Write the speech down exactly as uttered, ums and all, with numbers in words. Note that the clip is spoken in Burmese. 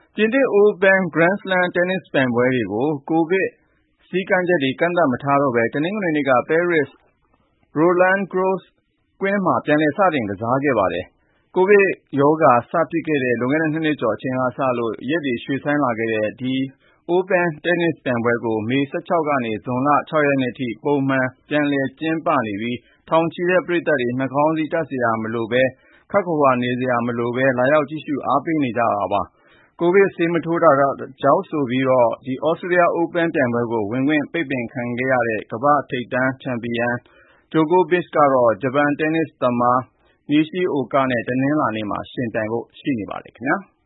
ပြင်သစ် Open Grand Slam တင်းနစ်ပြိုင်ပွဲတွေကို ကိုဗစ်စည်းကမ်းချက်တွေ ကန့်သတ်မထားတော့ပဲ တနင်္ဂနွေနေ့က ပဲရစ် Roland Garros ကွင်းမှာ ပြန်လည် စတင်ကစားခဲ့ပါတယ်။ ကိုဗစ်ရောဂါစဖြစ်ခဲ့တဲ့ လွန်ခဲ့တဲ့ နှစ်နှစ်ကျော်အချိန်ကစလို့ ရက်တွေရွှေ့ဆိုင်းလာခဲ့တဲ့ ဒီ Open တင်းနစ်ပြိုင်ပွဲကို မေ ၁၆ ကနေ ဇွန်လ ၆ ရက်နေ့အထိ ပုံမှန်ပြန်လည်ကျင်းပနေပြီး ထောင်ချီတဲ့ပရိသတ်တွေ နှာခေါင်းစည်းတပ်စရာမလိုပဲ ခပ်ခွာခွာနေစရာမလိုပဲ လာရောက်ကြည့်ရှုအားပေးနေကြတာပါ။ ကိုဗစ်ဆေးမထိုးတာကြောင့်ဆိုပြီး သြစတြေးလျ Open ပြိုင်ပွဲကို ဝင်ခွင့်ပိတ်ပင်ခံခဲ့ရတဲ့ ကမ္ဘာ့ထိပ်တန်းချန်ပီယံ ဂျိုကိုဗစ်ချ်ကတော့ ဂျပန်တင်းနစ်သမား Nishioka နဲ့ တနင်္လာနေ့မှာ ယှဉ်ပြိုင်ဖို့ရှိနေပါတယ်ခင်ဗျာ။